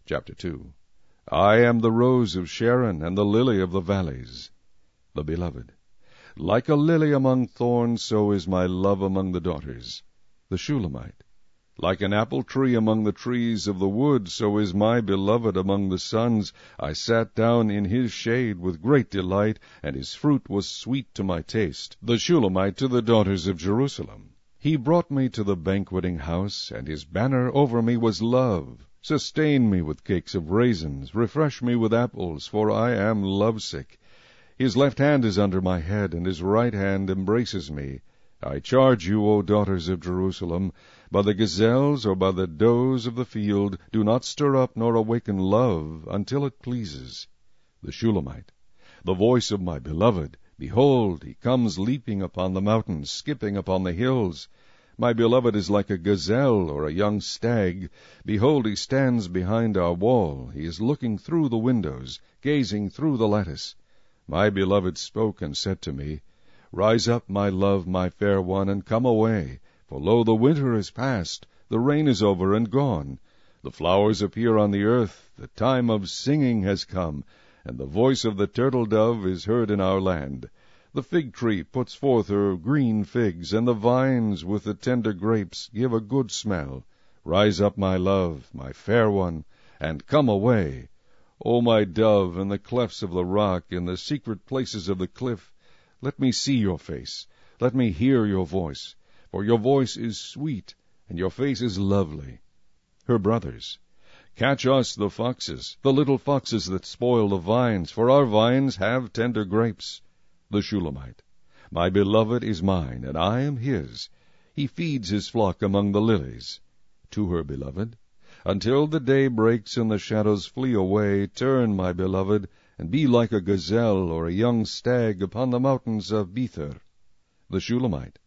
Chapter 2. I am the rose of Sharon, and the lily of the valleys. The Beloved. Like a lily among thorns, so is my love among the daughters. The Shulamite. Like an apple tree among the trees of the wood, so is my beloved among the sons. I sat down in his shade with great delight, and his fruit was sweet to my taste. The Shulamite to the daughters of Jerusalem. He brought me to the banqueting house, and his banner over me was love. Sustain me with cakes of raisins, refresh me with apples, for I am lovesick. His left hand is under my head, and his right hand embraces me. I charge you, O daughters of Jerusalem, by the gazelles or by the does of the field, do not stir up nor awaken love until it pleases. The Shulamite. The voice of my beloved. Behold, he comes leaping upon the mountains, skipping upon the hills. My beloved is like a gazelle or a young stag. Behold, he stands behind our wall. He is looking through the windows, gazing through the lattice. My beloved spoke and said to me, Rise up, my love, my fair one, and come away. For lo, the winter is past, the rain is over and gone. The flowers appear on the earth, the time of singing has come, and the voice of the turtle-dove is heard in our land. The fig tree puts forth her green figs, and the vines with the tender grapes give a good smell. Rise up, my love, my fair one, and come away. O my dove, in the clefts of the rock, in the secret places of the cliff, let me see your face, let me hear your voice, for your voice is sweet, and your face is lovely. Her brothers. Catch us the foxes, the little foxes that spoil the vines, for our vines have tender grapes. The Shulamite. My beloved is mine, and I am his. He feeds his flock among the lilies. To her beloved. Until the day breaks and the shadows flee away, turn, my beloved, and be like a gazelle or a young stag upon the mountains of Bether. The Shulamite.